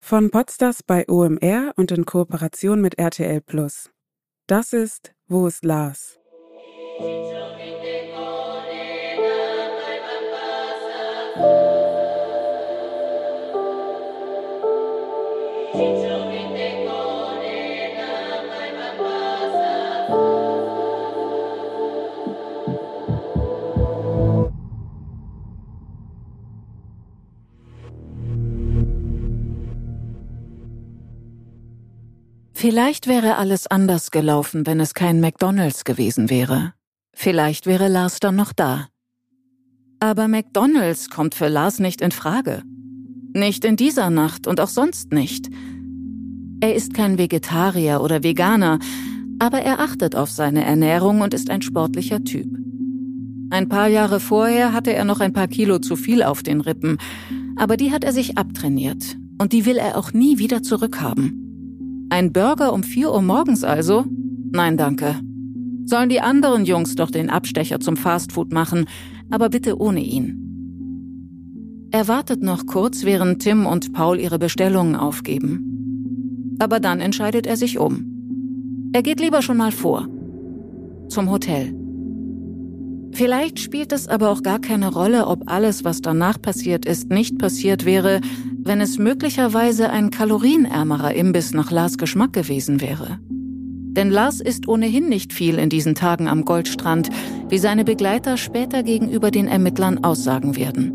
Von Podstars bei OMR und in Kooperation mit RTL+. Das ist Wo ist Lars? Vielleicht wäre alles anders gelaufen, wenn es kein McDonald's gewesen wäre. Vielleicht wäre Lars dann noch da. Aber McDonald's kommt für Lars nicht in Frage. Nicht in dieser Nacht und auch sonst nicht. Er ist kein Vegetarier oder Veganer, aber er achtet auf seine Ernährung und ist ein sportlicher Typ. Ein paar Jahre vorher hatte er noch ein paar Kilo zu viel auf den Rippen, aber die hat er sich abtrainiert und die will er auch nie wieder zurückhaben. Ein Burger um 4 Uhr morgens also? Nein, danke. Sollen die anderen Jungs doch den Abstecher zum Fastfood machen, aber bitte ohne ihn. Er wartet noch kurz, während Tim und Paul ihre Bestellungen aufgeben. Aber dann entscheidet er sich um. Er geht lieber schon mal vor. Zum Hotel. Vielleicht spielt es aber auch gar keine Rolle, ob alles, was danach passiert ist, nicht passiert wäre, wenn es möglicherweise ein kalorienärmerer Imbiss nach Lars Geschmack gewesen wäre. Denn Lars isst ohnehin nicht viel in diesen Tagen am Goldstrand, wie seine Begleiter später gegenüber den Ermittlern aussagen werden.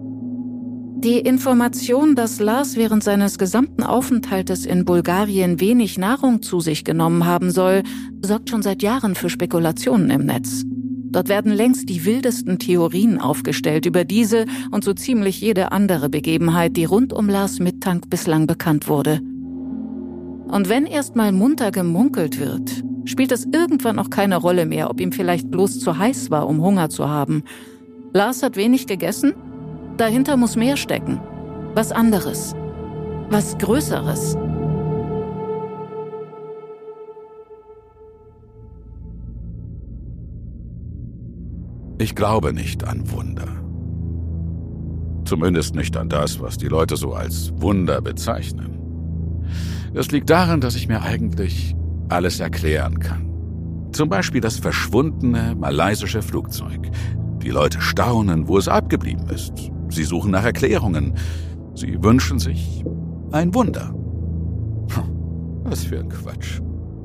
Die Information, dass Lars während seines gesamten Aufenthaltes in Bulgarien wenig Nahrung zu sich genommen haben soll, sorgt schon seit Jahren für Spekulationen im Netz. Dort werden längst die wildesten Theorien aufgestellt über diese und so ziemlich jede andere Begebenheit, die rund um Lars Mittank bislang bekannt wurde. Und wenn erstmal munter gemunkelt wird, spielt es irgendwann auch keine Rolle mehr, ob ihm vielleicht bloß zu heiß war, um Hunger zu haben. Lars hat wenig gegessen, dahinter muss mehr stecken. Was anderes. Was Größeres. Ich glaube nicht an Wunder. Zumindest nicht an das, was die Leute so als Wunder bezeichnen. Das liegt daran, dass ich mir eigentlich alles erklären kann. Zum Beispiel das verschwundene malaysische Flugzeug. Die Leute staunen, wo es abgeblieben ist. Sie suchen nach Erklärungen. Sie wünschen sich ein Wunder. Was für ein Quatsch.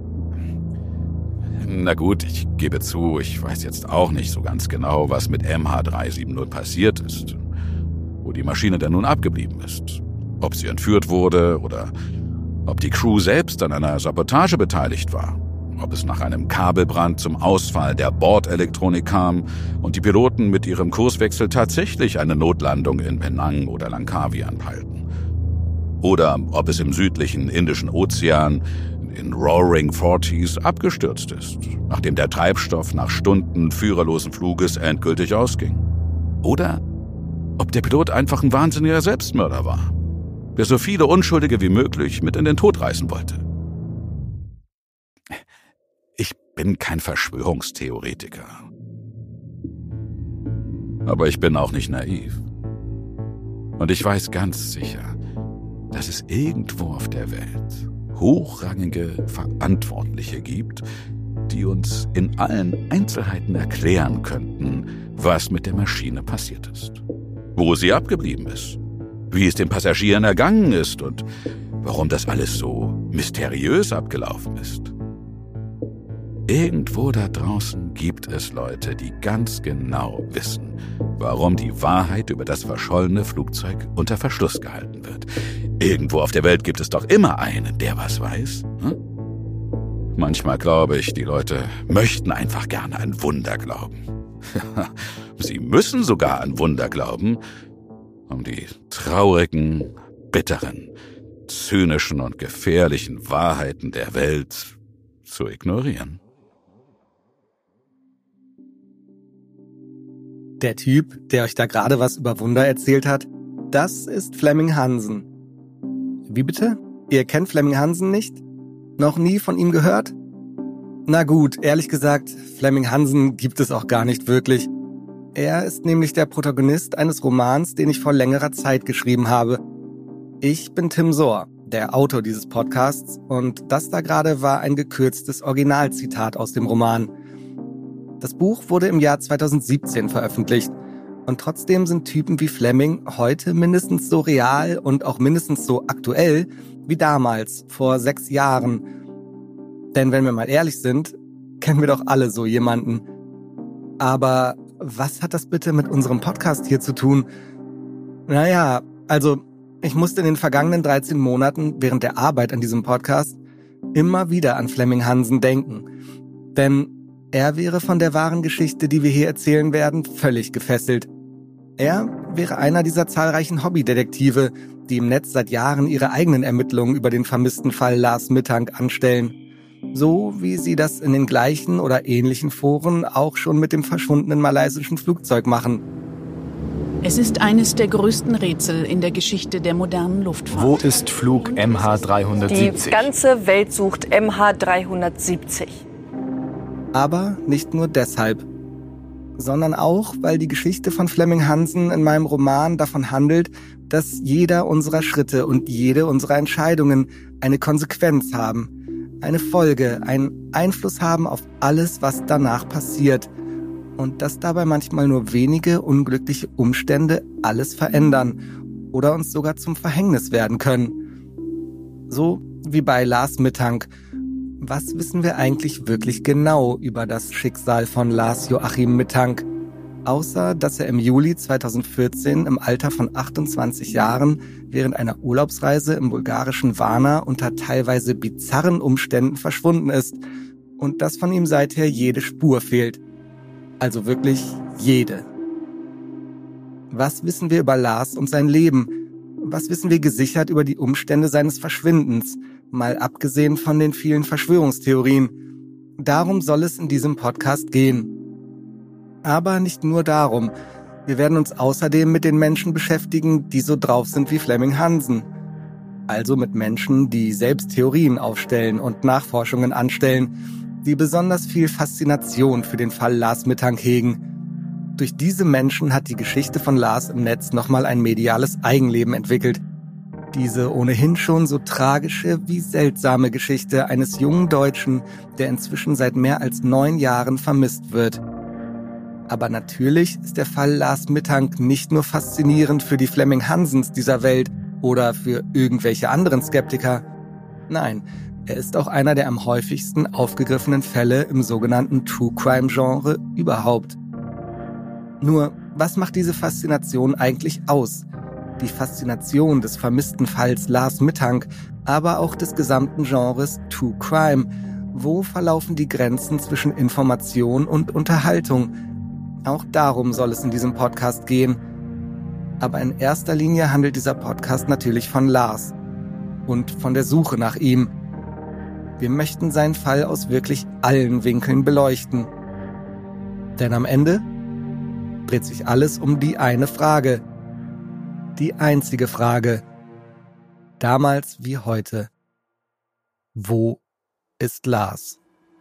Na gut, ich gebe zu, ich weiß jetzt auch nicht so ganz genau, was mit MH370 passiert ist. Wo die Maschine denn nun abgeblieben ist. Ob sie entführt wurde oder ob die Crew selbst an einer Sabotage beteiligt war. Ob es nach einem Kabelbrand zum Ausfall der Bordelektronik kam und die Piloten mit ihrem Kurswechsel tatsächlich eine Notlandung in Penang oder Langkawi anpeilten. Oder ob es im südlichen Indischen Ozean in Roaring Forties abgestürzt ist, nachdem der Treibstoff nach Stunden führerlosen Fluges endgültig ausging. Oder ob der Pilot einfach ein wahnsinniger Selbstmörder war, der so viele Unschuldige wie möglich mit in den Tod reißen wollte. Ich bin kein Verschwörungstheoretiker. Aber ich bin auch nicht naiv. Und ich weiß ganz sicher, dass es irgendwo auf der Welt hochrangige Verantwortliche gibt, die uns in allen Einzelheiten erklären könnten, was mit der Maschine passiert ist, wo sie abgeblieben ist, wie es den Passagieren ergangen ist und warum das alles so mysteriös abgelaufen ist. Irgendwo da draußen gibt es Leute, die ganz genau wissen, warum die Wahrheit über das verschollene Flugzeug unter Verschluss gehalten wird. Irgendwo auf der Welt gibt es doch immer einen, der was weiß. Hm? Manchmal glaube ich, die Leute möchten einfach gerne an Wunder glauben. Sie müssen sogar an Wunder glauben, um die traurigen, bitteren, zynischen und gefährlichen Wahrheiten der Welt zu ignorieren. Der Typ, der euch da gerade was über Wunder erzählt hat, das ist Flemming Hansen. Wie bitte? Ihr kennt Flemming Hansen nicht? Noch nie von ihm gehört? Na gut, ehrlich gesagt, Flemming Hansen gibt es auch gar nicht wirklich. Er ist nämlich der Protagonist eines Romans, den ich vor längerer Zeit geschrieben habe. Ich bin Tim Sohr, der Autor dieses Podcasts, und das da gerade war ein gekürztes Originalzitat aus dem Roman. Das Buch wurde im Jahr 2017 veröffentlicht und trotzdem sind Typen wie Fleming heute mindestens so real und auch mindestens so aktuell wie damals, vor 6 Jahren. Denn wenn wir mal ehrlich sind, kennen wir doch alle so jemanden. Aber was hat das bitte mit unserem Podcast hier zu tun? Naja, also ich musste in den vergangenen 13 Monaten während der Arbeit an diesem Podcast immer wieder an Flemming Hansen denken. Denn er wäre von der wahren Geschichte, die wir hier erzählen werden, völlig gefesselt. Er wäre einer dieser zahlreichen Hobbydetektive, die im Netz seit Jahren ihre eigenen Ermittlungen über den vermissten Fall Lars Mittank anstellen. So wie sie das in den gleichen oder ähnlichen Foren auch schon mit dem verschwundenen malaysischen Flugzeug machen. Es ist eines der größten Rätsel in der Geschichte der modernen Luftfahrt. Wo ist Flug MH370? Die ganze Welt sucht MH370. Aber nicht nur deshalb, sondern auch, weil die Geschichte von Flemming Hansen in meinem Roman davon handelt, dass jeder unserer Schritte und jede unserer Entscheidungen eine Konsequenz haben, eine Folge, einen Einfluss haben auf alles, was danach passiert. Und dass dabei manchmal nur wenige unglückliche Umstände alles verändern oder uns sogar zum Verhängnis werden können. So wie bei Lars Mittank. Was wissen wir eigentlich wirklich genau über das Schicksal von Lars Joachim Mittank? Außer, dass er im Juli 2014 im Alter von 28 Jahren während einer Urlaubsreise im bulgarischen Varna unter teilweise bizarren Umständen verschwunden ist und dass von ihm seither jede Spur fehlt. Also wirklich jede. Was wissen wir über Lars und sein Leben? Was wissen wir gesichert über die Umstände seines Verschwindens? Mal abgesehen von den vielen Verschwörungstheorien. Darum soll es in diesem Podcast gehen. Aber nicht nur darum. Wir werden uns außerdem mit den Menschen beschäftigen, die so drauf sind wie Flemming Hansen. Also mit Menschen, die selbst Theorien aufstellen und Nachforschungen anstellen, die besonders viel Faszination für den Fall Lars Mittank hegen. Durch diese Menschen hat die Geschichte von Lars im Netz nochmal ein mediales Eigenleben entwickelt. Diese ohnehin schon so tragische wie seltsame Geschichte eines jungen Deutschen, der inzwischen seit mehr als 9 Jahren vermisst wird. Aber natürlich ist der Fall Lars Mittank nicht nur faszinierend für die Flemming Hansens dieser Welt oder für irgendwelche anderen Skeptiker. Nein, er ist auch einer der am häufigsten aufgegriffenen Fälle im sogenannten True-Crime-Genre überhaupt. Nur, was macht diese Faszination eigentlich aus? Die Faszination des vermissten Falls Lars Mittank, aber auch des gesamten Genres True Crime. Wo verlaufen die Grenzen zwischen Information und Unterhaltung? Auch darum soll es in diesem Podcast gehen. Aber in erster Linie handelt dieser Podcast natürlich von Lars und von der Suche nach ihm. Wir möchten seinen Fall aus wirklich allen Winkeln beleuchten. Denn am Ende dreht sich alles um die eine Frage. Die einzige Frage. Damals wie heute. Wo ist Lars?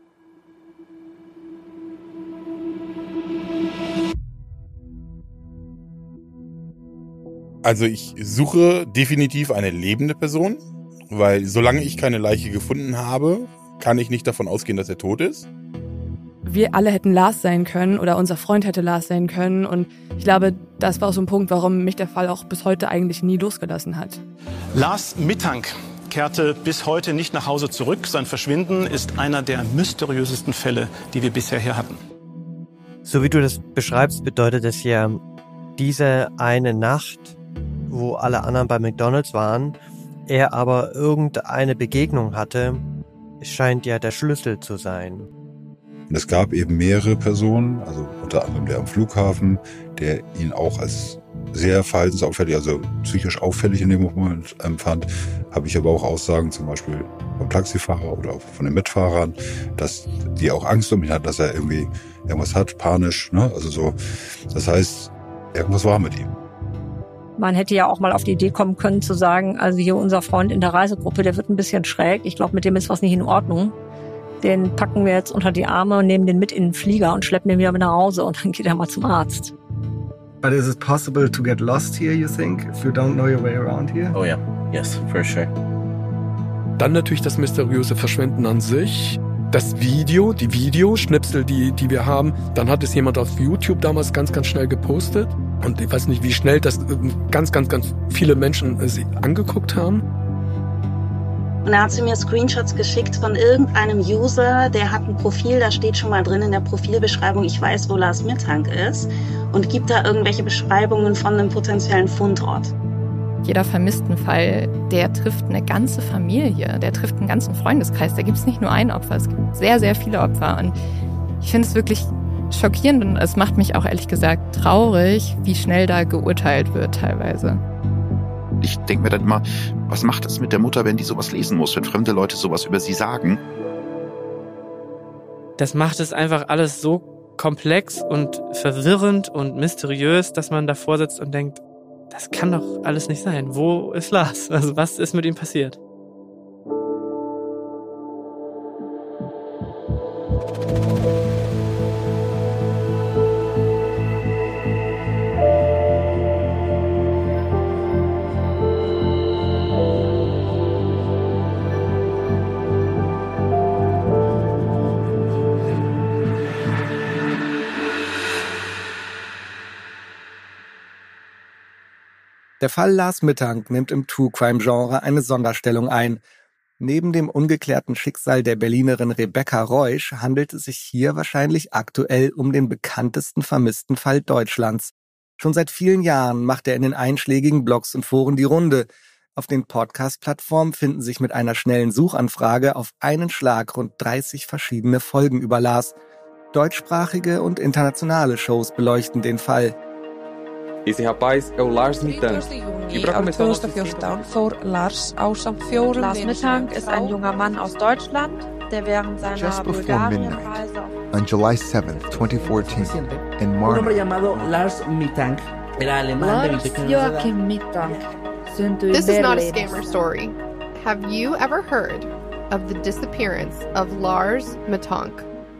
Also ich suche definitiv eine lebende Person, weil solange ich keine Leiche gefunden habe, kann ich nicht davon ausgehen, dass er tot ist. Wir alle hätten Lars sein können oder unser Freund hätte Lars sein können und ich glaube, das war auch so ein Punkt, warum mich der Fall auch bis heute eigentlich nie losgelassen hat. Lars Mittank kehrte bis heute nicht nach Hause zurück. Sein Verschwinden ist einer der mysteriösesten Fälle, die wir bisher hier hatten. So wie du das beschreibst, bedeutet es ja, diese eine Nacht, wo alle anderen bei McDonald's waren, er aber irgendeine Begegnung hatte, scheint ja der Schlüssel zu sein. Und es gab eben mehrere Personen, also unter anderem der am Flughafen, der ihn auch als sehr verhaltensauffällig, also psychisch auffällig in dem Moment empfand. Habe ich aber auch Aussagen zum Beispiel vom Taxifahrer oder auch von den Mitfahrern, dass die auch Angst um ihn hatten, dass er irgendwie irgendwas hat, panisch, ne? Also so. Das heißt, irgendwas war mit ihm. Man hätte ja auch mal auf die Idee kommen können zu sagen, also hier unser Freund in der Reisegruppe, der wird ein bisschen schräg. Ich glaube, mit dem ist was nicht in Ordnung. Den packen wir jetzt unter die Arme und nehmen den mit in den Flieger und schleppen den wieder mit nach Hause und dann geht er mal zum Arzt. But is it possible to get lost here, you think, if you don't know your way around here? Oh yeah, yes, for sure. Dann natürlich das mysteriöse Verschwinden an sich. Das Video, die Videoschnipsel, die wir haben. Dann hat es jemand auf YouTube damals ganz, ganz schnell gepostet. Und ich weiß nicht, wie schnell das ganz, ganz, ganz viele Menschen sie angeguckt haben. Und er hat sie mir Screenshots geschickt von irgendeinem User, der hat ein Profil, da steht schon mal drin in der Profilbeschreibung, ich weiß, wo Lars Mittank ist, und gibt da irgendwelche Beschreibungen von einem potenziellen Fundort. Jeder Vermisstenfall, der trifft eine ganze Familie, der trifft einen ganzen Freundeskreis. Da gibt es nicht nur ein Opfer, es gibt sehr, sehr viele Opfer. Und ich finde es wirklich schockierend und es macht mich auch ehrlich gesagt traurig, wie schnell da geurteilt wird teilweise. Ich denke mir dann immer, was macht es mit der Mutter, wenn die sowas lesen muss, wenn fremde Leute sowas über sie sagen? Das macht es einfach alles so komplex und verwirrend und mysteriös, dass man davor sitzt und denkt, das kann doch alles nicht sein. Wo ist Lars? Also was ist mit ihm passiert? Der Fall Lars Mittank nimmt im True-Crime-Genre eine Sonderstellung ein. Neben dem ungeklärten Schicksal der Berlinerin Rebecca Reusch handelt es sich hier wahrscheinlich aktuell um den bekanntesten vermissten Fall Deutschlands. Schon seit vielen Jahren macht er in den einschlägigen Blogs und Foren die Runde. Auf den Podcast-Plattformen finden sich mit einer schnellen Suchanfrage auf einen Schlag rund 30 verschiedene Folgen über Lars. Deutschsprachige und internationale Shows beleuchten den Fall. Esse rapaz é o Lars Mittank. Lars Mittank ist ein junger Mann aus Deutschland, der während seiner Bulgarien-Reise on July 7th, 2014, in Marne. Lars Mittank era alemán de 20 Joachim Mittank. This is not a scammer story. Have you ever heard of the disappearance of Lars Mittank?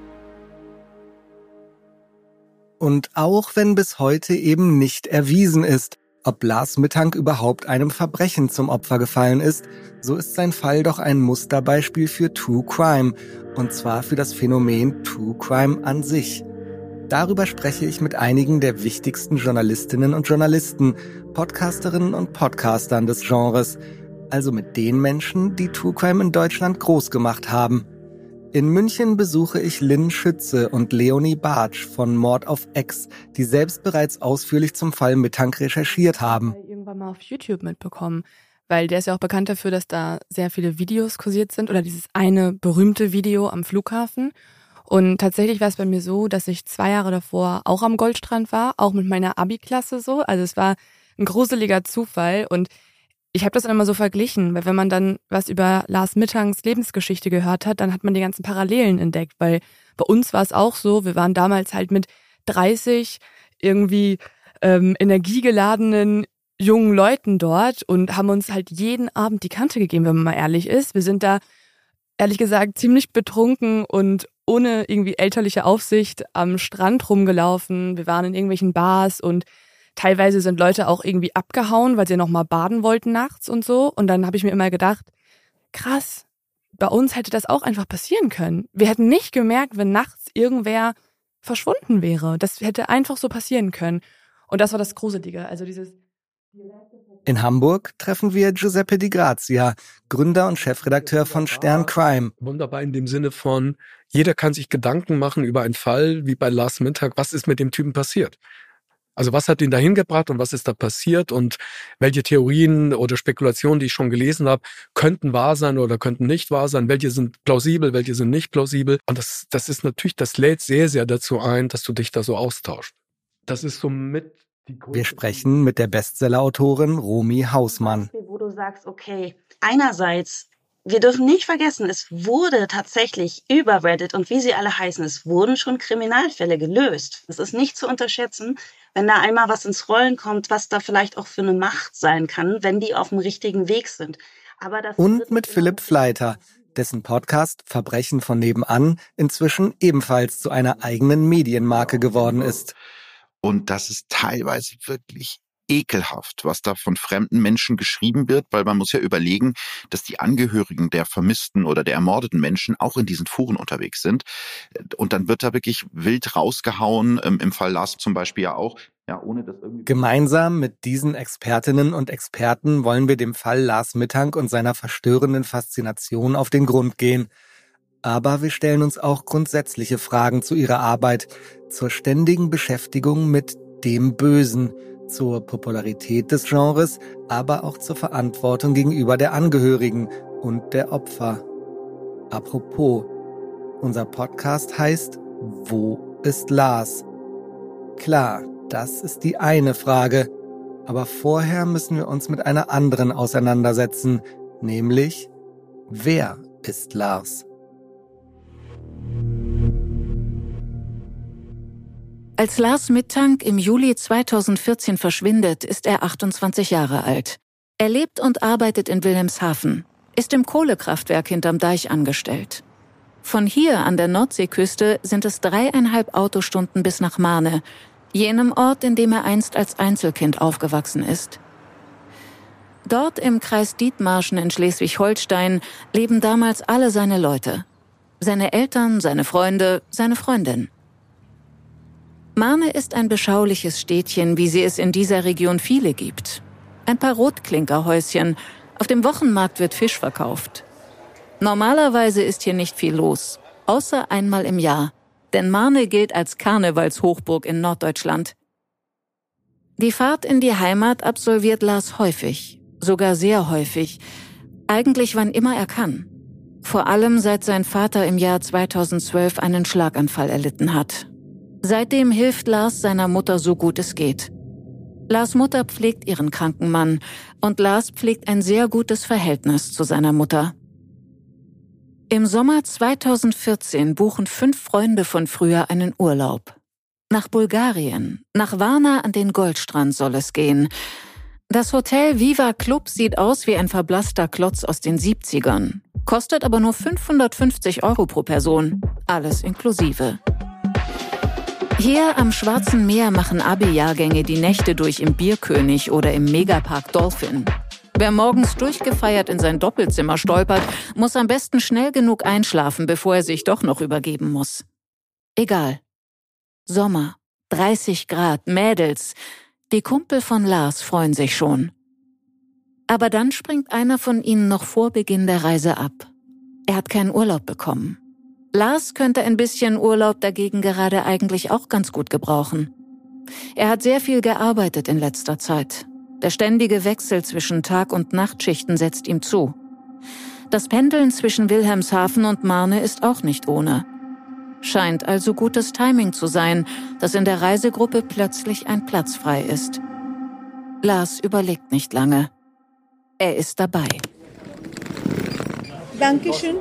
Und auch wenn bis heute eben nicht erwiesen ist, ob Lars Mittank überhaupt einem Verbrechen zum Opfer gefallen ist, so ist sein Fall doch ein Musterbeispiel für True Crime, und zwar für das Phänomen True Crime an sich. Darüber spreche ich mit einigen der wichtigsten Journalistinnen und Journalisten, Podcasterinnen und Podcastern des Genres, also mit den Menschen, die True Crime in Deutschland groß gemacht haben. In München besuche ich Lynn Schütze und Leonie Bartsch von Mord auf Ex, die selbst bereits ausführlich zum Fall Mittank recherchiert haben. Irgendwann mal auf YouTube mitbekommen, weil der ist ja auch bekannt dafür, dass da sehr viele Videos kursiert sind oder dieses eine berühmte Video am Flughafen. Und tatsächlich war es bei mir so, dass ich 2 Jahre davor auch am Goldstrand war, auch mit meiner Abi-Klasse so. Also es war ein gruseliger Zufall und ich habe das dann immer so verglichen, weil wenn man dann was über Lars Mittanks Lebensgeschichte gehört hat, dann hat man die ganzen Parallelen entdeckt, weil bei uns war es auch so, wir waren damals halt mit 30 irgendwie energiegeladenen jungen Leuten dort und haben uns halt jeden Abend die Kante gegeben, wenn man mal ehrlich ist. Wir sind da, ehrlich gesagt, ziemlich betrunken und ohne irgendwie elterliche Aufsicht am Strand rumgelaufen. Wir waren in irgendwelchen Bars und teilweise sind Leute auch irgendwie abgehauen, weil sie noch mal baden wollten nachts und so. Und dann habe ich mir immer gedacht, krass, bei uns hätte das auch einfach passieren können. Wir hätten nicht gemerkt, wenn nachts irgendwer verschwunden wäre. Das hätte einfach so passieren können. Und das war das Gruselige. Also dieses... In Hamburg treffen wir Giuseppe Di Grazia, Gründer und Chefredakteur von Stern Crime. Wunderbar in dem Sinne von, jeder kann sich Gedanken machen über einen Fall wie bei Lars Mittank. Was ist mit dem Typen passiert? Also was hat ihn dahin gebracht und was ist da passiert und welche Theorien oder Spekulationen, die ich schon gelesen habe, könnten wahr sein oder könnten nicht wahr sein, welche sind plausibel, welche sind nicht plausibel. Und das ist natürlich, das lädt sehr, sehr dazu ein, dass du dich da so austauschst. Das ist so mit die Größe. Wir sprechen mit der Bestsellerautorin Romy Hausmann. Wo du sagst, okay, einerseits, wir dürfen nicht vergessen, es wurde tatsächlich über Reddit und wie sie alle heißen, es wurden schon Kriminalfälle gelöst. Es ist nicht zu unterschätzen, wenn da einmal was ins Rollen kommt, was da vielleicht auch für eine Macht sein kann, wenn die auf dem richtigen Weg sind. Aber das und mit Philipp Fleiter, dessen Podcast Verbrechen von nebenan inzwischen ebenfalls zu einer eigenen Medienmarke geworden ist. Und dass es teilweise wirklich ekelhaft, was da von fremden Menschen geschrieben wird, weil man muss ja überlegen, dass die Angehörigen der vermissten oder der ermordeten Menschen auch in diesen Foren unterwegs sind. Und dann wird da wirklich wild rausgehauen, im Fall Lars zum Beispiel ja auch. Ja, ohne das irgendwie. Gemeinsam mit diesen Expertinnen und Experten wollen wir dem Fall Lars Mittank und seiner verstörenden Faszination auf den Grund gehen. Aber wir stellen uns auch grundsätzliche Fragen zu ihrer Arbeit, zur ständigen Beschäftigung mit dem Bösen, zur Popularität des Genres, aber auch zur Verantwortung gegenüber der Angehörigen und der Opfer. Apropos, unser Podcast heißt Wo ist Lars? Klar, das ist die eine Frage, aber vorher müssen wir uns mit einer anderen auseinandersetzen, nämlich wer ist Lars? Als Lars Mittank im Juli 2014 verschwindet, ist er 28 Jahre alt. Er lebt und arbeitet in Wilhelmshaven, ist im Kohlekraftwerk hinterm Deich angestellt. Von hier an der Nordseeküste sind es 3,5 Autostunden bis nach Marne, jenem Ort, in dem er einst als Einzelkind aufgewachsen ist. Dort im Kreis Dithmarschen in Schleswig-Holstein leben damals alle seine Leute. Seine Eltern, seine Freunde, seine Freundin. Marne ist ein beschauliches Städtchen, wie sie es in dieser Region viele gibt. Ein paar Rotklinkerhäuschen, auf dem Wochenmarkt wird Fisch verkauft. Normalerweise ist hier nicht viel los, außer einmal im Jahr, denn Marne gilt als Karnevalshochburg in Norddeutschland. Die Fahrt in die Heimat absolviert Lars häufig, sogar sehr häufig, eigentlich wann immer er kann. Vor allem seit sein Vater im Jahr 2012 einen Schlaganfall erlitten hat. Seitdem hilft Lars seiner Mutter so gut es geht. Lars Mutter pflegt ihren kranken Mann und Lars pflegt ein sehr gutes Verhältnis zu seiner Mutter. Im Sommer 2014 buchen 5 Freunde von früher einen Urlaub. Nach Bulgarien, nach Varna an den Goldstrand soll es gehen. Das Hotel Viva Club sieht aus wie ein verblasster Klotz aus den 70ern, kostet aber nur 550 € pro Person, alles inklusive. Hier am Schwarzen Meer machen Abi-Jahrgänge die Nächte durch im Bierkönig oder im Megapark Dolphin. Wer morgens durchgefeiert in sein Doppelzimmer stolpert, muss am besten schnell genug einschlafen, bevor er sich doch noch übergeben muss. Egal. Sommer, 30 Grad, Mädels. Die Kumpel von Lars freuen sich schon. Aber dann springt einer von ihnen noch vor Beginn der Reise ab. Er hat keinen Urlaub bekommen. Lars könnte ein bisschen Urlaub dagegen gerade eigentlich auch ganz gut gebrauchen. Er hat sehr viel gearbeitet in letzter Zeit. Der ständige Wechsel zwischen Tag- und Nachtschichten setzt ihm zu. Das Pendeln zwischen Wilhelmshaven und Marne ist auch nicht ohne. Scheint also gutes Timing zu sein, dass in der Reisegruppe plötzlich ein Platz frei ist. Lars überlegt nicht lange. Er ist dabei. Dankeschön.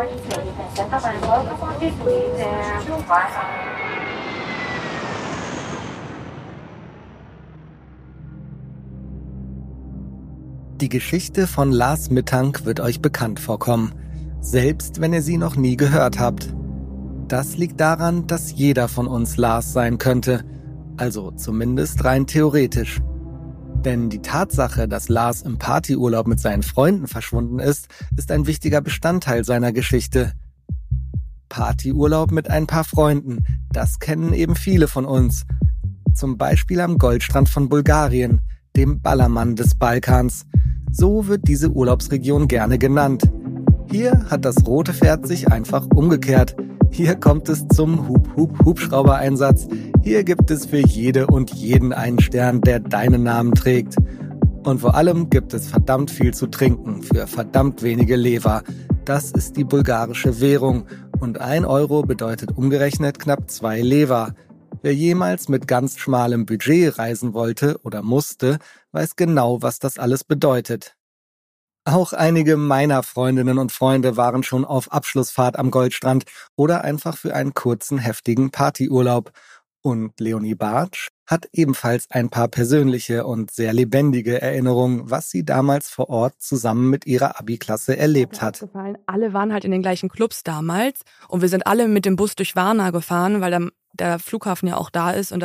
Die Geschichte von Lars Mittank wird euch bekannt vorkommen, selbst wenn ihr sie noch nie gehört habt. Das liegt daran, dass jeder von uns Lars sein könnte, also zumindest rein theoretisch. Denn die Tatsache, dass Lars im Partyurlaub mit seinen Freunden verschwunden ist ein wichtiger Bestandteil seiner Geschichte. Partyurlaub mit ein paar Freunden, das kennen eben viele von uns. Zum Beispiel am Goldstrand von Bulgarien, dem Ballermann des Balkans. So wird diese Urlaubsregion gerne genannt. Hier hat das rote Pferd sich einfach umgekehrt. Hier kommt es zum Hubschrauber-Einsatz. Hier gibt es für jede und jeden einen Stern, der deinen Namen trägt. Und vor allem gibt es verdammt viel zu trinken für verdammt wenige Lever. Das ist die bulgarische Währung und 1 € bedeutet umgerechnet knapp 2 Lever. Wer jemals mit ganz schmalem Budget reisen wollte oder musste, weiß genau, was das alles bedeutet. Auch einige meiner Freundinnen und Freunde waren schon auf Abschlussfahrt am Goldstrand oder einfach für einen kurzen, heftigen Partyurlaub. Und Leonie Bartsch hat ebenfalls ein paar persönliche und sehr lebendige Erinnerungen, was sie damals vor Ort zusammen mit ihrer Abi-Klasse erlebt hat. Alle waren halt in den gleichen Clubs damals und wir sind alle mit dem Bus durch Varna gefahren, weil dann der Flughafen ja auch da ist und dann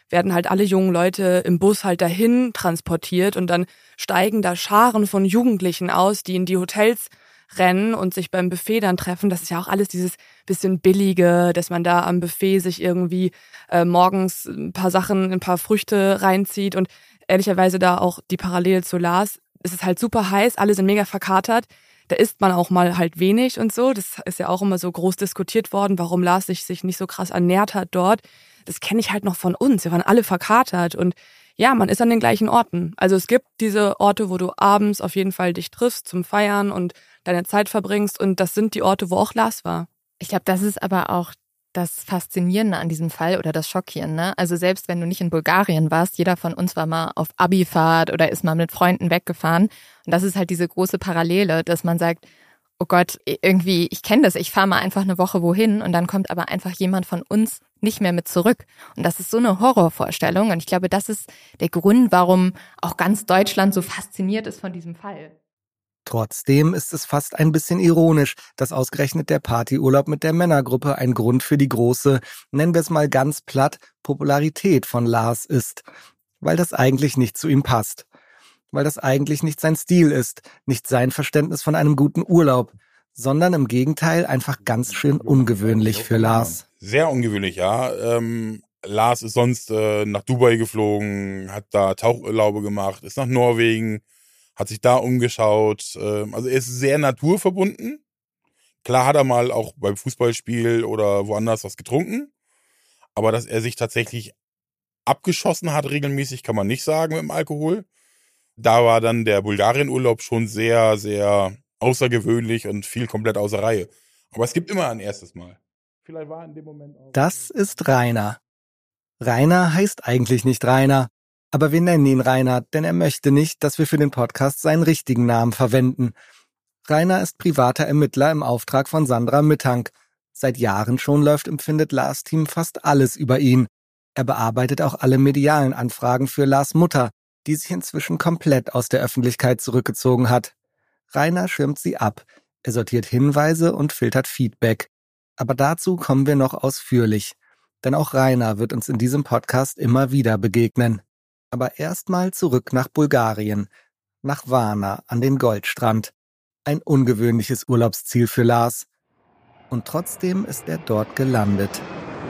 werden halt alle jungen Leute im Bus halt dahin transportiert und dann steigen da Scharen von Jugendlichen aus, die in die Hotels rennen und sich beim Buffet dann treffen. Das ist ja auch alles dieses bisschen Billige, dass man da am Buffet sich irgendwie morgens ein paar Früchte reinzieht und ehrlicherweise da auch die Parallele zu Lars. Es ist halt super heiß, alle sind mega verkatert. Da isst man auch mal halt wenig und so. Das ist ja auch immer so groß diskutiert worden, warum Lars sich nicht so krass ernährt hat dort. Das kenne ich halt noch von uns. Wir waren alle verkatert und ja, man ist an den gleichen Orten. Also es gibt diese Orte, wo du abends auf jeden Fall dich triffst zum Feiern und deine Zeit verbringst und das sind die Orte, wo auch Lars war. Ich glaube, das ist aber auch das Faszinierende an diesem Fall oder das Schockierende. Also selbst wenn du nicht in Bulgarien warst, jeder von uns war mal auf Abifahrt oder ist mal mit Freunden weggefahren. Und das ist halt diese große Parallele, dass man sagt, oh Gott, irgendwie, ich kenne das, ich fahre mal einfach eine Woche wohin und dann kommt aber einfach jemand von uns nicht mehr mit zurück. Und das ist so eine Horrorvorstellung. Und ich glaube, das ist der Grund, warum auch ganz Deutschland so fasziniert ist von diesem Fall. Trotzdem ist es fast ein bisschen ironisch, dass ausgerechnet der Partyurlaub mit der Männergruppe ein Grund für die große, nennen wir es mal ganz platt, Popularität von Lars ist. Weil das eigentlich nicht zu ihm passt. Weil das eigentlich nicht sein Stil ist, nicht sein Verständnis von einem guten Urlaub, sondern im Gegenteil einfach ganz schön ungewöhnlich für Lars. Sehr ungewöhnlich, ja. Lars ist sonst nach Dubai geflogen, hat da Tauchurlaube gemacht, ist nach Norwegen, hat sich da umgeschaut. Also er ist sehr naturverbunden. Klar hat er mal auch beim Fußballspiel oder woanders was getrunken. Aber dass er sich tatsächlich abgeschossen hat regelmäßig, kann man nicht sagen mit dem Alkohol. Da war dann der Bulgarien-Urlaub schon sehr, sehr außergewöhnlich und viel komplett außer Reihe. Aber es gibt immer ein erstes Mal. Vielleicht war in dem Moment auch. Das ist Rainer. Rainer heißt eigentlich nicht Rainer. Aber wir nennen ihn Rainer, denn er möchte nicht, dass wir für den Podcast seinen richtigen Namen verwenden. Rainer ist privater Ermittler im Auftrag von Sandra Mittank. Seit Jahren schon läuft im Findet Lars Team fast alles über ihn. Er bearbeitet auch alle medialen Anfragen für Lars Mutter, die sich inzwischen komplett aus der Öffentlichkeit zurückgezogen hat. Rainer schirmt sie ab. Er sortiert Hinweise und filtert Feedback. Aber dazu kommen wir noch ausführlich. Denn auch Rainer wird uns in diesem Podcast immer wieder begegnen. Aber erstmal zurück nach Bulgarien, nach Varna an den Goldstrand. Ein ungewöhnliches Urlaubsziel für Lars. Und trotzdem ist er dort gelandet.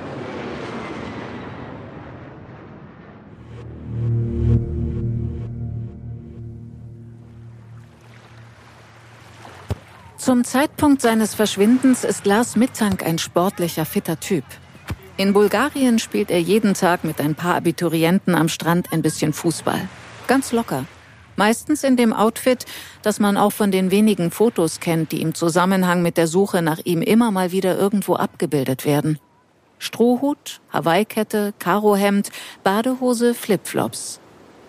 Zum Zeitpunkt seines Verschwindens ist Lars Mittank ein sportlicher, fitter Typ. In Bulgarien spielt er jeden Tag mit ein paar Abiturienten am Strand ein bisschen Fußball. Ganz locker. Meistens in dem Outfit, das man auch von den wenigen Fotos kennt, die im Zusammenhang mit der Suche nach ihm immer mal wieder irgendwo abgebildet werden. Strohhut, Hawaii-Kette, Karohemd, Badehose, Flipflops.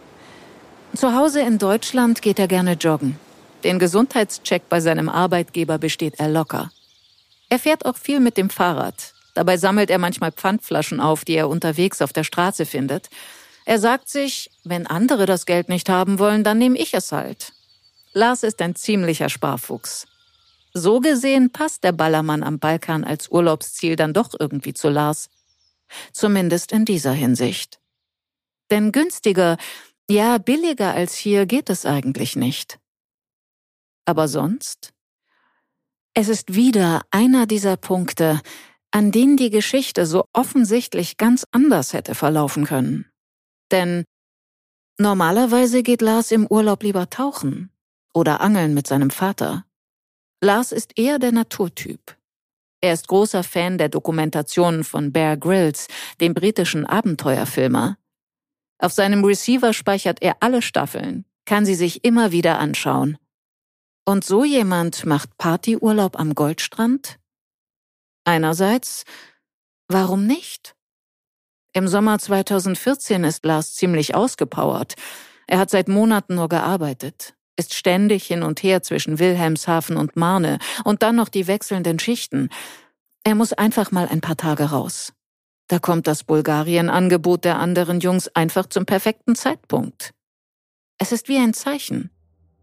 Zu Hause in Deutschland geht er gerne joggen. Den Gesundheitscheck bei seinem Arbeitgeber besteht er locker. Er fährt auch viel mit dem Fahrrad. Dabei sammelt er manchmal Pfandflaschen auf, die er unterwegs auf der Straße findet. Er sagt sich, wenn andere das Geld nicht haben wollen, dann nehme ich es halt. Lars ist ein ziemlicher Sparfuchs. So gesehen passt der Ballermann am Balkan als Urlaubsziel dann doch irgendwie zu Lars. Zumindest in dieser Hinsicht. Denn günstiger, ja billiger als hier geht es eigentlich nicht. Aber sonst? Es ist wieder einer dieser Punkte, an denen die Geschichte so offensichtlich ganz anders hätte verlaufen können. Denn normalerweise geht Lars im Urlaub lieber tauchen oder angeln mit seinem Vater. Lars ist eher der Naturtyp. Er ist großer Fan der Dokumentationen von Bear Grylls, dem britischen Abenteuerfilmer. Auf seinem Receiver speichert er alle Staffeln, kann sie sich immer wieder anschauen. Und so jemand macht Partyurlaub am Goldstrand? Einerseits, warum nicht? Im Sommer 2014 ist Lars ziemlich ausgepowert. Er hat seit Monaten nur gearbeitet, ist ständig hin und her zwischen Wilhelmshaven und Marne und dann noch die wechselnden Schichten. Er muss einfach mal ein paar Tage raus. Da kommt das Bulgarien-Angebot der anderen Jungs einfach zum perfekten Zeitpunkt. Es ist wie ein Zeichen.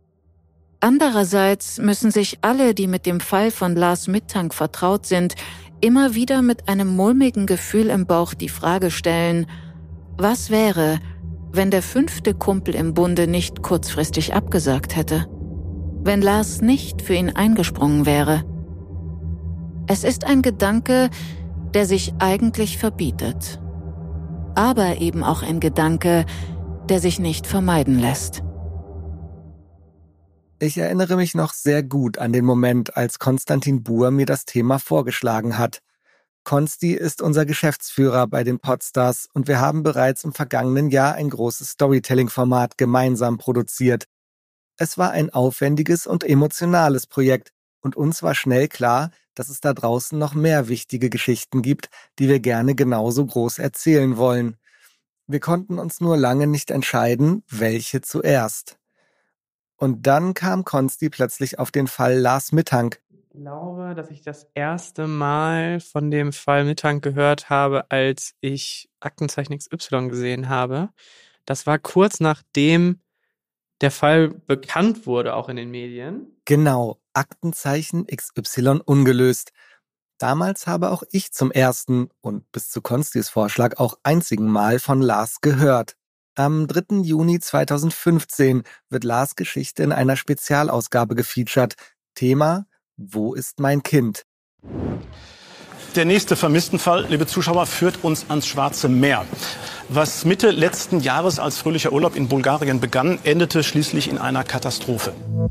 Andererseits müssen sich alle, die mit dem Fall von Lars Mittank vertraut sind, immer wieder mit einem mulmigen Gefühl im Bauch die Frage stellen, Was wäre, wenn der 5. Kumpel im Bunde nicht kurzfristig abgesagt hätte? Wenn Lars nicht für ihn eingesprungen wäre? Es ist ein Gedanke, der sich eigentlich verbietet. Aber eben auch ein Gedanke, der sich nicht vermeiden lässt. Ich erinnere mich noch sehr gut an den Moment, als Konstantin Buhr mir das Thema vorgeschlagen hat. Konsti ist unser Geschäftsführer bei den Podstars und wir haben bereits im vergangenen Jahr ein großes Storytelling-Format gemeinsam produziert. Es war ein aufwendiges und emotionales Projekt und uns war schnell klar, dass es da draußen noch mehr wichtige Geschichten gibt, die wir gerne genauso groß erzählen wollen. Wir konnten uns nur lange nicht entscheiden, welche zuerst. Und dann kam Konsti plötzlich auf den Fall Lars Mittank. Ich glaube, dass ich das erste Mal von dem Fall Mittank gehört habe, als ich Aktenzeichen XY gesehen habe. Das war kurz nachdem der Fall bekannt wurde, auch in den Medien. Genau, Aktenzeichen XY ungelöst. Damals habe auch ich zum ersten und bis zu Konstis Vorschlag auch einzigen Mal von Lars gehört. Am 3. Juni 2015 wird Lars' Geschichte in einer Spezialausgabe gefeatured. Thema: Wo ist mein Kind? Der nächste Vermisstenfall, liebe Zuschauer, führt uns ans Schwarze Meer. Was Mitte letzten Jahres als fröhlicher Urlaub in Bulgarien begann, endete schließlich in einer Katastrophe.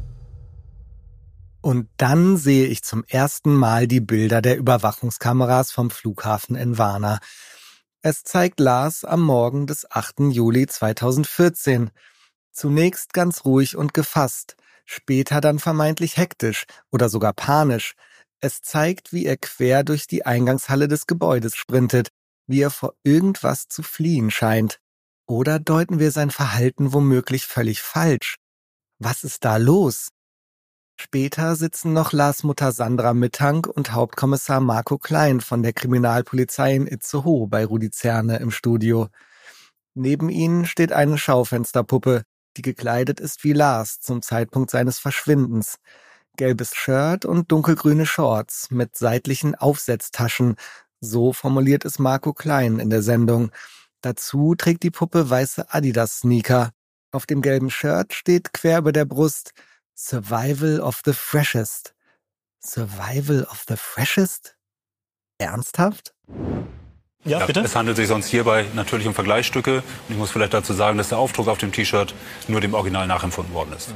Und dann sehe ich zum ersten Mal die Bilder der Überwachungskameras vom Flughafen in Varna. Es zeigt Lars am Morgen des 8. Juli 2014. Zunächst ganz ruhig und gefasst, später dann vermeintlich hektisch oder sogar panisch. Es zeigt, wie er quer durch die Eingangshalle des Gebäudes sprintet, wie er vor irgendwas zu fliehen scheint. Oder deuten wir sein Verhalten womöglich völlig falsch? Was ist da los? Später sitzen noch Lars Mutter Sandra Mittank und Hauptkommissar Marco Klein von der Kriminalpolizei in Itzehoe bei Rudi Zerne im Studio. Neben ihnen steht eine Schaufensterpuppe, die gekleidet ist wie Lars zum Zeitpunkt seines Verschwindens. Gelbes Shirt und dunkelgrüne Shorts mit seitlichen Aufsetztaschen, so formuliert es Marco Klein in der Sendung. Dazu trägt die Puppe weiße Adidas-Sneaker. Auf dem gelben Shirt steht quer über der Brust: Survival of the Freshest. Survival of the Freshest? Ernsthaft? Ja, bitte? Es handelt sich sonst hierbei natürlich um Vergleichsstücke. Und ich muss vielleicht dazu sagen, dass der Aufdruck auf dem T-Shirt nur dem Original nachempfunden worden ist.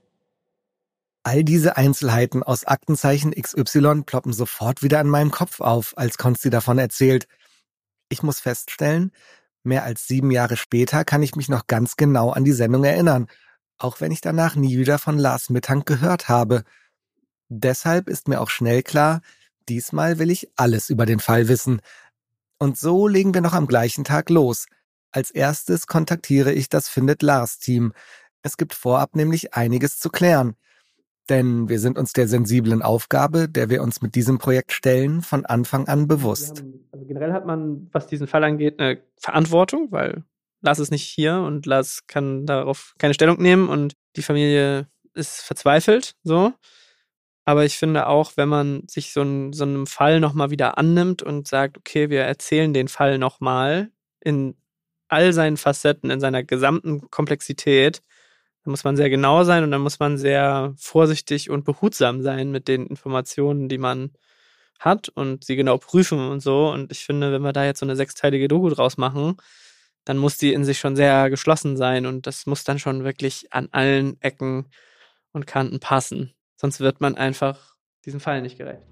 All diese Einzelheiten aus Aktenzeichen XY ploppen sofort wieder in meinem Kopf auf, als Konsti davon erzählt. Ich muss feststellen, mehr als 7 Jahre später kann ich mich noch ganz genau an die Sendung erinnern, auch wenn ich danach nie wieder von Lars Mittank gehört habe. Deshalb ist mir auch schnell klar, diesmal will ich alles über den Fall wissen. Und so legen wir noch am gleichen Tag los. Als erstes kontaktiere ich das Findet-Lars-Team. Es gibt vorab nämlich einiges zu klären. Denn wir sind uns der sensiblen Aufgabe, der wir uns mit diesem Projekt stellen, von Anfang an bewusst. Also generell hat man, was diesen Fall angeht, eine Verantwortung, weil Lars ist nicht hier und Lars kann darauf keine Stellung nehmen und die Familie ist verzweifelt, so. Aber ich finde auch, wenn man sich so einem Fall nochmal wieder annimmt und sagt, okay, wir erzählen den Fall nochmal in all seinen Facetten, in seiner gesamten Komplexität, dann muss man sehr genau sein und dann muss man sehr vorsichtig und behutsam sein mit den Informationen, die man hat und sie genau prüfen und so. Und ich finde, wenn wir da jetzt so eine 6-teilige Doku draus machen, dann muss die in sich schon sehr geschlossen sein und das muss dann schon wirklich an allen Ecken und Kanten passen. Sonst wird man einfach diesem Fall nicht gerecht.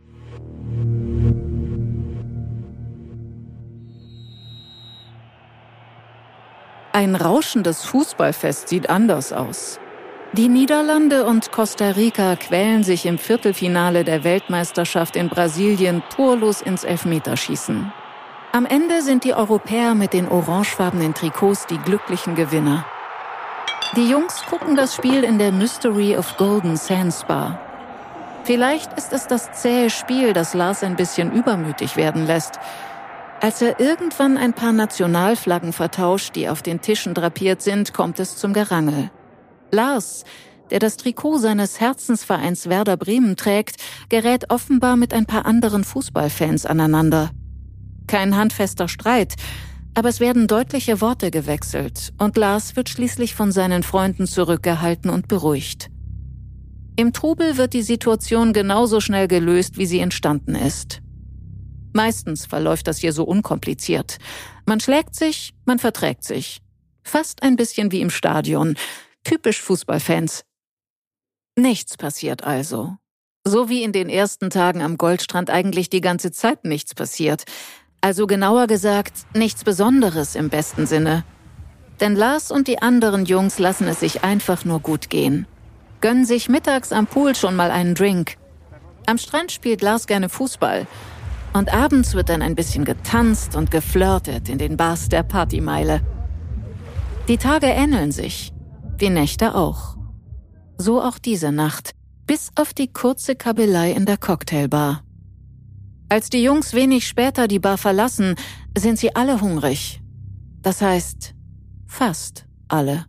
Ein rauschendes Fußballfest sieht anders aus. Die Niederlande und Costa Rica quälen sich im Viertelfinale der Weltmeisterschaft in Brasilien torlos ins Elfmeterschießen. Am Ende sind die Europäer mit den orangefarbenen Trikots die glücklichen Gewinner. Die Jungs gucken das Spiel in der Mystery of Golden Sands Bar. Vielleicht ist es das zähe Spiel, das Lars ein bisschen übermütig werden lässt. Als er irgendwann ein paar Nationalflaggen vertauscht, die auf den Tischen drapiert sind, kommt es zum Gerangel. Lars, der das Trikot seines Herzensvereins Werder Bremen trägt, gerät offenbar mit ein paar anderen Fußballfans aneinander. Kein handfester Streit, Aber es werden deutliche Worte gewechselt und Lars wird schließlich von seinen Freunden zurückgehalten und beruhigt. Im Trubel wird die Situation genauso schnell gelöst, wie sie entstanden ist. Meistens verläuft das hier so unkompliziert. Man schlägt sich, man verträgt sich. Fast ein bisschen wie im Stadion. Typisch Fußballfans. Nichts passiert also. So wie in den ersten Tagen am Goldstrand eigentlich die ganze Zeit nichts passiert. Also genauer gesagt, nichts Besonderes im besten Sinne. Denn Lars und die anderen Jungs lassen es sich einfach nur gut gehen. Gönnen sich mittags am Pool schon mal einen Drink. Am Strand spielt Lars gerne Fußball. Und abends wird dann ein bisschen getanzt und geflirtet in den Bars der Partymeile. Die Tage ähneln sich, die Nächte auch. So auch diese Nacht, bis auf die kurze Kabelei in der Cocktailbar. Als die Jungs wenig später die Bar verlassen, sind sie alle hungrig. Das heißt, fast alle.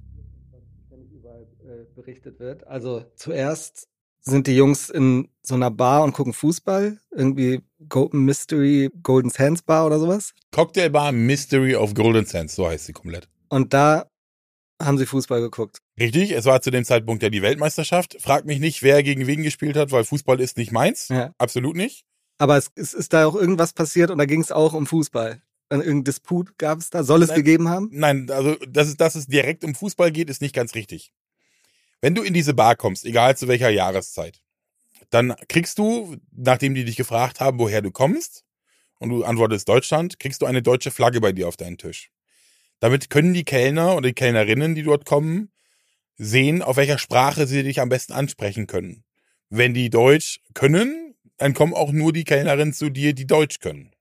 Berichtet wird. Also zuerst sind die Jungs in so einer Bar und gucken Fußball. Irgendwie Mystery Golden Sands Bar oder sowas. Cocktailbar Mystery of Golden Sands, so heißt sie komplett. Und da haben sie Fußball geguckt. Richtig, es war zu dem Zeitpunkt ja die Weltmeisterschaft. Frag mich nicht, wer gegen wen gespielt hat, weil Fußball ist nicht meins. Ja. Absolut nicht. Aber es ist da auch irgendwas passiert und da ging es auch um Fußball. Irgendein Disput gab es da? Soll es gegeben haben? Nein, also dass es direkt um Fußball geht, ist nicht ganz richtig. Wenn du in diese Bar kommst, egal zu welcher Jahreszeit, dann kriegst du, nachdem die dich gefragt haben, woher du kommst, und du antwortest Deutschland, kriegst du eine deutsche Flagge bei dir auf deinen Tisch. Damit können die Kellner oder die Kellnerinnen, die dort kommen, sehen, auf welcher Sprache sie dich am besten ansprechen können. Wenn die Deutsch können, dann kommen auch nur die Kellnerinnen zu dir, die Deutsch können.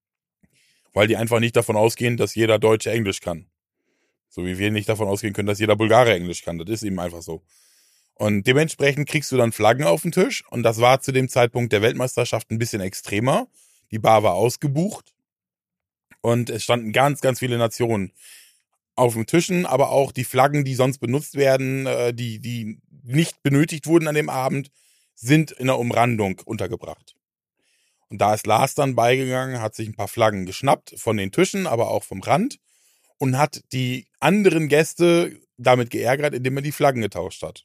Weil die einfach nicht davon ausgehen, dass jeder Deutsche Englisch kann. So wie wir nicht davon ausgehen können, dass jeder Bulgare Englisch kann. Das ist eben einfach so. Und dementsprechend kriegst du dann Flaggen auf den Tisch. Und das war zu dem Zeitpunkt der Weltmeisterschaft ein bisschen extremer. Die Bar war ausgebucht. Und es standen ganz, ganz viele Nationen auf den Tischen. Aber auch die Flaggen, die sonst benutzt werden, die nicht benötigt wurden an dem Abend, sind in der Umrandung untergebracht. Und da ist Lars dann beigegangen, hat sich ein paar Flaggen geschnappt von den Tischen, aber auch vom Rand. Und hat die anderen Gäste damit geärgert, indem er die Flaggen getauscht hat.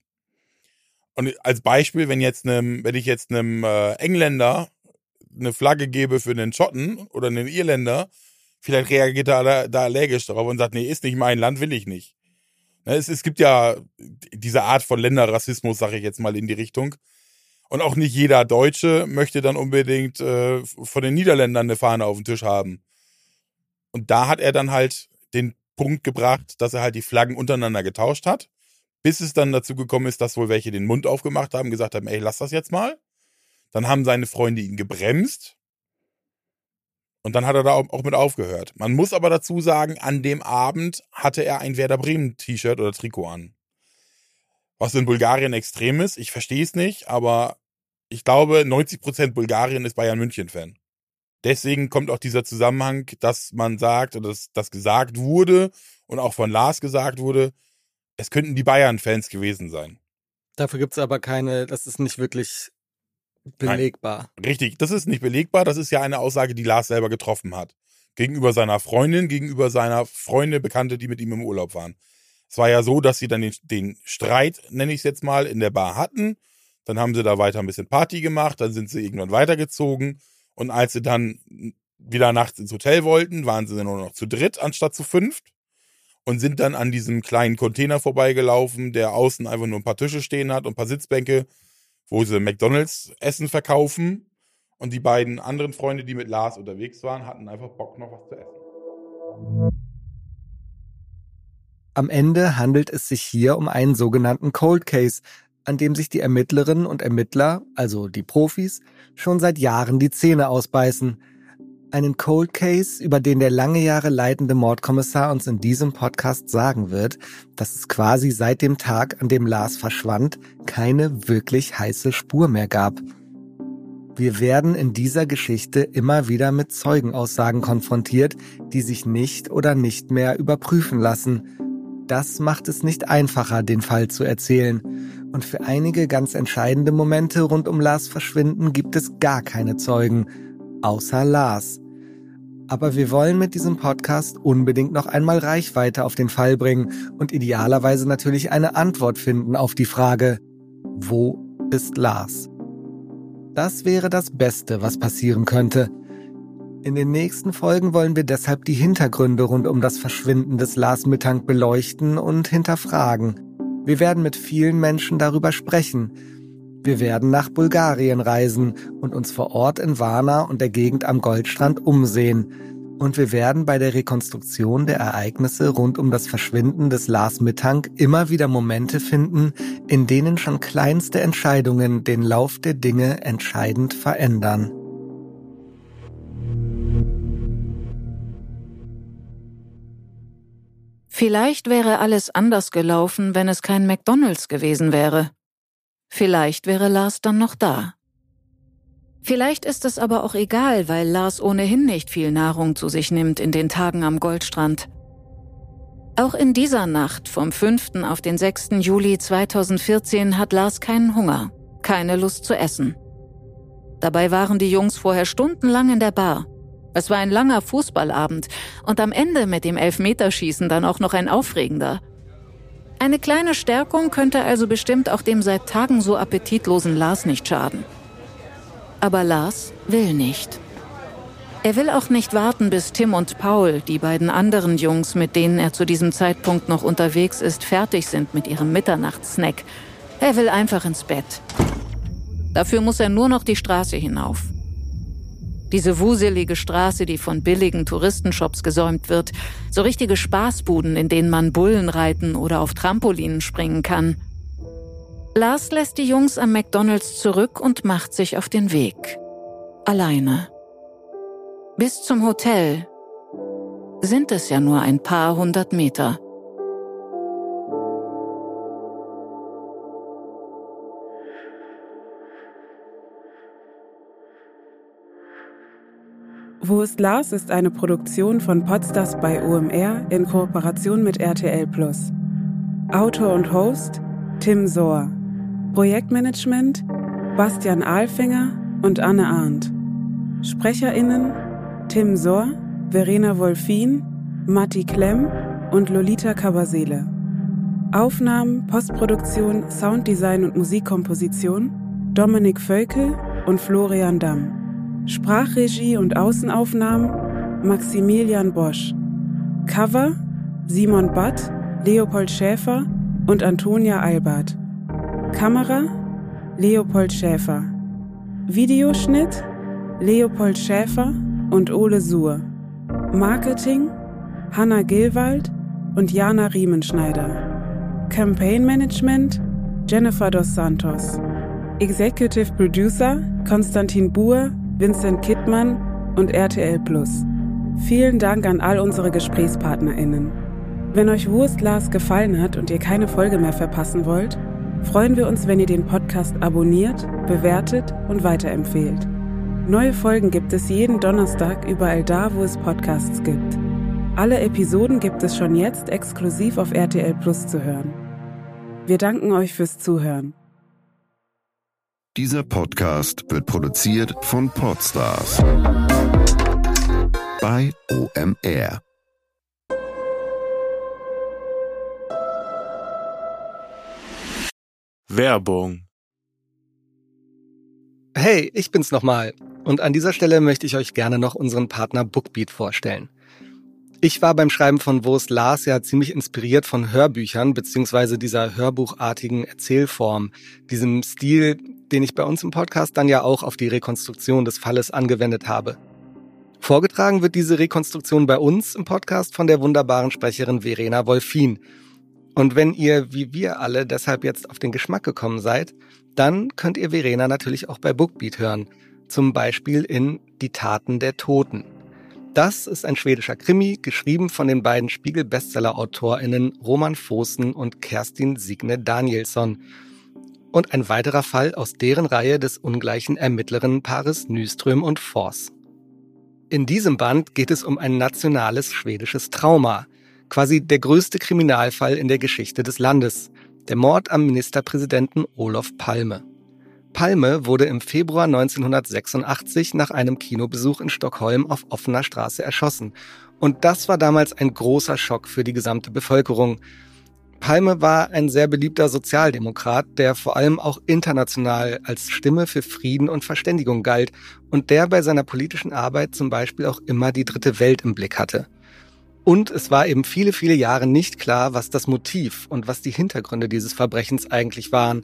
Und als Beispiel, wenn ich jetzt einem Engländer eine Flagge gebe für einen Schotten oder einen Irländer, vielleicht reagiert er da allergisch darauf und sagt, nee, ist nicht mein Land, will ich nicht. Es gibt ja diese Art von Länderrassismus, sage ich jetzt mal in die Richtung. Und auch nicht jeder Deutsche möchte dann unbedingt von den Niederländern eine Fahne auf dem Tisch haben. Und da hat er dann halt den Punkt gebracht, dass er halt die Flaggen untereinander getauscht hat, bis es dann dazu gekommen ist, dass wohl welche den Mund aufgemacht haben, gesagt haben, ey, lass das jetzt mal. Dann haben seine Freunde ihn gebremst und dann hat er da auch mit aufgehört. Man muss aber dazu sagen, an dem Abend hatte er ein Werder Bremen T-Shirt oder Trikot an. Was in Bulgarien extrem ist, ich verstehe es nicht, aber ich glaube, 90% Bulgarien ist Bayern München-Fan. Deswegen kommt auch dieser Zusammenhang, dass man sagt, oder dass gesagt wurde und auch von Lars gesagt wurde, es könnten die Bayern-Fans gewesen sein. Dafür gibt es aber keine, das ist nicht wirklich belegbar. Nein, richtig, das ist nicht belegbar, das ist ja eine Aussage, die Lars selber getroffen hat. Gegenüber seiner Freundin, gegenüber seiner Freunde, Bekannte, die mit ihm im Urlaub waren. Es war ja so, dass sie dann den Streit, nenne ich es jetzt mal, in der Bar hatten. Dann haben sie da weiter ein bisschen Party gemacht, dann sind sie irgendwann weitergezogen. Und als sie dann wieder nachts ins Hotel wollten, waren sie nur noch zu dritt anstatt zu fünft und sind dann an diesem kleinen Container vorbeigelaufen, der außen einfach nur ein paar Tische stehen hat und ein paar Sitzbänke, wo sie McDonald's Essen verkaufen. Und die beiden anderen Freunde, die mit Lars unterwegs waren, hatten einfach Bock, noch was zu essen. Am Ende handelt es sich hier um einen sogenannten Cold Case, an dem sich die Ermittlerinnen und Ermittler, also die Profis, schon seit Jahren die Zähne ausbeißen. Einen Cold Case, über den der lange Jahre leitende Mordkommissar uns in diesem Podcast sagen wird, dass es quasi seit dem Tag, an dem Lars verschwand, keine wirklich heiße Spur mehr gab. Wir werden in dieser Geschichte immer wieder mit Zeugenaussagen konfrontiert, die sich nicht oder nicht mehr überprüfen lassen. Das macht es nicht einfacher, den Fall zu erzählen. Und für einige ganz entscheidende Momente rund um Lars Verschwinden gibt es gar keine Zeugen. Außer Lars. Aber wir wollen mit diesem Podcast unbedingt noch einmal Reichweite auf den Fall bringen und idealerweise natürlich eine Antwort finden auf die Frage: Wo ist Lars? Das wäre das Beste, was passieren könnte. In den nächsten Folgen wollen wir deshalb die Hintergründe rund um das Verschwinden des Lars Mittank beleuchten und hinterfragen. Wir werden mit vielen Menschen darüber sprechen. Wir werden nach Bulgarien reisen und uns vor Ort in Varna und der Gegend am Goldstrand umsehen. Und wir werden bei der Rekonstruktion der Ereignisse rund um das Verschwinden des Lars Mittank immer wieder Momente finden, in denen schon kleinste Entscheidungen den Lauf der Dinge entscheidend verändern. Vielleicht wäre alles anders gelaufen, wenn es kein McDonald's gewesen wäre. Vielleicht wäre Lars dann noch da. Vielleicht ist es aber auch egal, weil Lars ohnehin nicht viel Nahrung zu sich nimmt in den Tagen am Goldstrand. Auch in dieser Nacht vom 5. auf den 6. Juli 2014 hat Lars keinen Hunger, keine Lust zu essen. Dabei waren die Jungs vorher stundenlang in der Bar. Es war ein langer Fußballabend und am Ende mit dem Elfmeterschießen dann auch noch ein aufregender. Eine kleine Stärkung könnte also bestimmt auch dem seit Tagen so appetitlosen Lars nicht schaden. Aber Lars will nicht. Er will auch nicht warten, bis Tim und Paul, die beiden anderen Jungs, mit denen er zu diesem Zeitpunkt noch unterwegs ist, fertig sind mit ihrem Mitternachtssnack. Er will einfach ins Bett. Dafür muss er nur noch die Straße hinauf. Diese wuselige Straße, die von billigen Touristenshops gesäumt wird, so richtige Spaßbuden, in denen man Bullen reiten oder auf Trampolinen springen kann. Lars lässt die Jungs am McDonald's zurück und macht sich auf den Weg. Alleine. Bis zum Hotel sind es ja nur ein paar 100 Meter. Wo ist Lars ist eine Produktion von Podstars bei OMR in Kooperation mit RTL+. Autor und Host Tim Sohr. Projektmanagement Bastian Ahlfinger und Anne Arndt. SprecherInnen Tim Sohr, Verena Wolfin, Matti Klemm und Lolita Kabasele. Aufnahmen, Postproduktion, Sounddesign und Musikkomposition Dominik Völkel und Florian Damm. Sprachregie und Außenaufnahmen Maximilian Bosch. Cover Simon Batt, Leopold Schäfer und Antonia Albert. Kamera Leopold Schäfer. Videoschnitt Leopold Schäfer und Ole Suhr. Marketing Hanna Gilwald und Jana Riemenschneider. Campaign Management Jennifer dos Santos. Executive Producer Konstantin Buhr, Vincent Kittmann und RTL+. Vielen Dank an all unsere GesprächspartnerInnen. Wenn euch Wo ist Lars gefallen hat und ihr keine Folge mehr verpassen wollt, freuen wir uns, wenn ihr den Podcast abonniert, bewertet und weiterempfehlt. Neue Folgen gibt es jeden Donnerstag überall da, wo es Podcasts gibt. Alle Episoden gibt es schon jetzt exklusiv auf RTL+ zu hören. Wir danken euch fürs Zuhören. Dieser Podcast wird produziert von Podstars bei OMR. Werbung. Hey, ich bin's nochmal. Und an dieser Stelle möchte ich euch gerne noch unseren Partner Bookbeat vorstellen. Ich war beim Schreiben von Wo ist Lars ja ziemlich inspiriert von Hörbüchern beziehungsweise dieser hörbuchartigen Erzählform, diesem Stil, den ich bei uns im Podcast dann ja auch auf die Rekonstruktion des Falles angewendet habe. Vorgetragen wird diese Rekonstruktion bei uns im Podcast von der wunderbaren Sprecherin Verena Wolfin. Und wenn ihr, wie wir alle, deshalb jetzt auf den Geschmack gekommen seid, dann könnt ihr Verena natürlich auch bei Bookbeat hören, zum Beispiel in Die Taten der Toten. Das ist ein schwedischer Krimi, geschrieben von den beiden Spiegel-Bestseller-AutorInnen Roman Fossen und Kerstin Signe Danielsson. Und ein weiterer Fall aus deren Reihe des ungleichen Ermittlerinnenpaares Nyström und Fors. In diesem Band geht es um ein nationales schwedisches Trauma, quasi der größte Kriminalfall in der Geschichte des Landes, der Mord am Ministerpräsidenten Olof Palme. Palme wurde im Februar 1986 nach einem Kinobesuch in Stockholm auf offener Straße erschossen. Und das war damals ein großer Schock für die gesamte Bevölkerung. Palme war ein sehr beliebter Sozialdemokrat, der vor allem auch international als Stimme für Frieden und Verständigung galt und der bei seiner politischen Arbeit zum Beispiel auch immer die dritte Welt im Blick hatte. Und es war eben viele, viele Jahre nicht klar, was das Motiv und was die Hintergründe dieses Verbrechens eigentlich waren.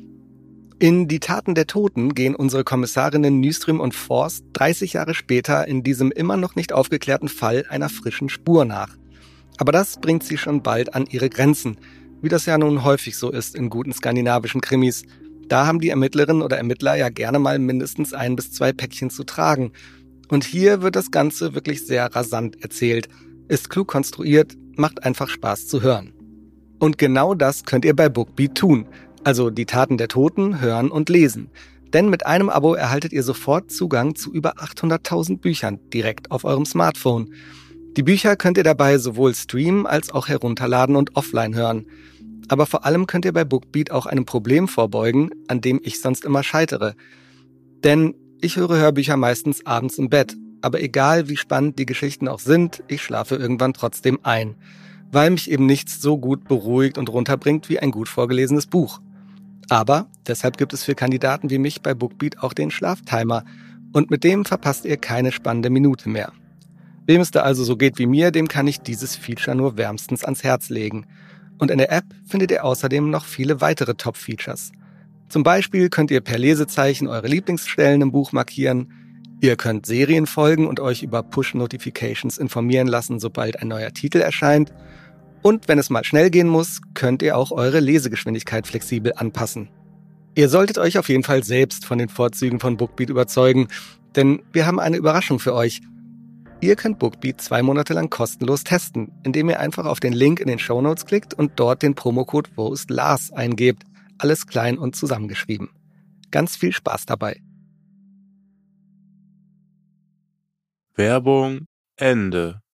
In Die Taten der Toten gehen unsere Kommissarinnen Nyström und Forst 30 Jahre später in diesem immer noch nicht aufgeklärten Fall einer frischen Spur nach. Aber das bringt sie schon bald an ihre Grenzen, wie das ja nun häufig so ist in guten skandinavischen Krimis. Da haben die Ermittlerinnen oder Ermittler ja gerne mal mindestens 1 bis 2 Päckchen zu tragen. Und hier wird das Ganze wirklich sehr rasant erzählt, ist klug konstruiert, macht einfach Spaß zu hören. Und genau das könnt ihr bei Bookbeat tun. Also Die Taten der Toten hören und lesen. Denn mit einem Abo erhaltet ihr sofort Zugang zu über 800.000 Büchern direkt auf eurem Smartphone. Die Bücher könnt ihr dabei sowohl streamen als auch herunterladen und offline hören. Aber vor allem könnt ihr bei Bookbeat auch einem Problem vorbeugen, an dem ich sonst immer scheitere. Denn ich höre Hörbücher meistens abends im Bett. Aber egal wie spannend die Geschichten auch sind, ich schlafe irgendwann trotzdem ein. Weil mich eben nichts so gut beruhigt und runterbringt wie ein gut vorgelesenes Buch. Aber deshalb gibt es für Kandidaten wie mich bei Bookbeat auch den Schlaftimer. Und mit dem verpasst ihr keine spannende Minute mehr. Wem es da also so geht wie mir, dem kann ich dieses Feature nur wärmstens ans Herz legen. Und in der App findet ihr außerdem noch viele weitere Top-Features. Zum Beispiel könnt ihr per Lesezeichen eure Lieblingsstellen im Buch markieren. Ihr könnt Serien folgen und euch über Push-Notifications informieren lassen, sobald ein neuer Titel erscheint. Und wenn es mal schnell gehen muss, könnt ihr auch eure Lesegeschwindigkeit flexibel anpassen. Ihr solltet euch auf jeden Fall selbst von den Vorzügen von Bookbeat überzeugen, denn wir haben eine Überraschung für euch. Ihr könnt Bookbeat 2 Monate lang kostenlos testen, indem ihr einfach auf den Link in den Shownotes klickt und dort den Promocode Wo ist Lars eingebt. Alles klein und zusammengeschrieben. Ganz viel Spaß dabei. Werbung Ende.